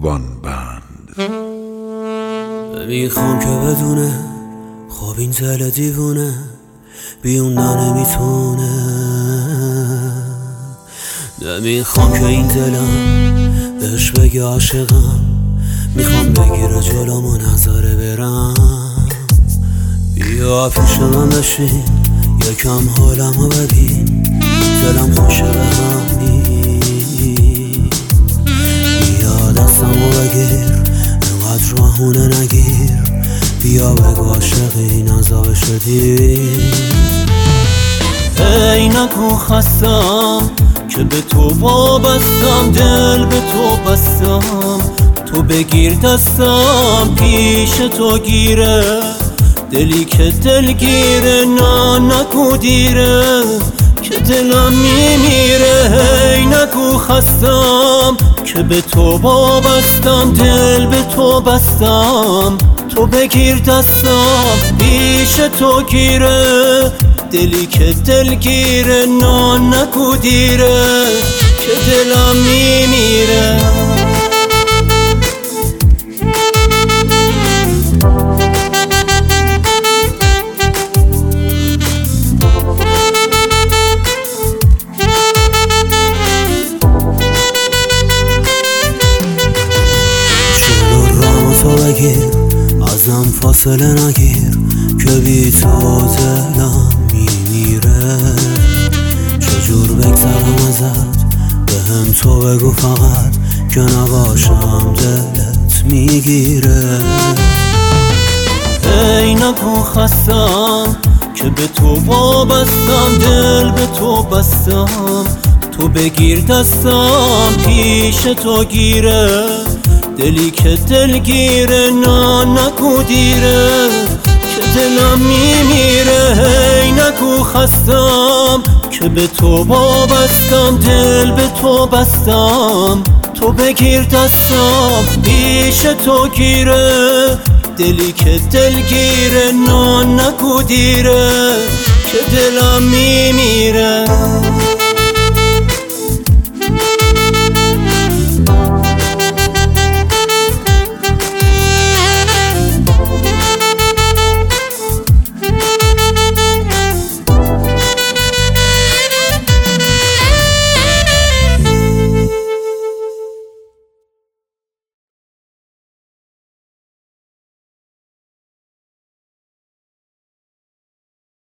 خوبان بند. میخوام که بدونه خب این دل دیوونه بیوندن نمیتونه. نمیخوام که این دلم بهش بگه عاشقم، میخوام بگیره جلومو نظاره برم. بیا پیش من بشین یکم حالمو ببین، دلم خوشه به همین. بیا دستمو بگیر انقدر راهونه نگیر، بیا بگو عاشقی نزا شدی. ای نگو خستم که به تو وابستم، دل به تو بستم، تو بگیر دستم پیش تو گیره، دلی که دلگیره نه نگو دیره که دلم میمیره. ای نگو خستم که به تو وابستم، دل به تو بستم، تو بگیر دستم پیش تو گیره، دلی که دلگیره نه نگو دیره که دلم میمیره. ازم فاصله نگیر که بی تو دلم میمیره. چجور بگذرم ازت بهم تو بگو فقط که نباشم دلت میگیره. ای نگو خستم که به تو وابستم، دل به تو بستم، تو بگیر دستم پیش تو گیره، دلی که دلگیره نه نگو دیره که دلم میمیره. ای نگو خستم که به تو وابستم، دل به تو بستم، تو بگیر دستم پیش تو گیره، دلی که دلگیره نه نگو دیره که دلم میمیره.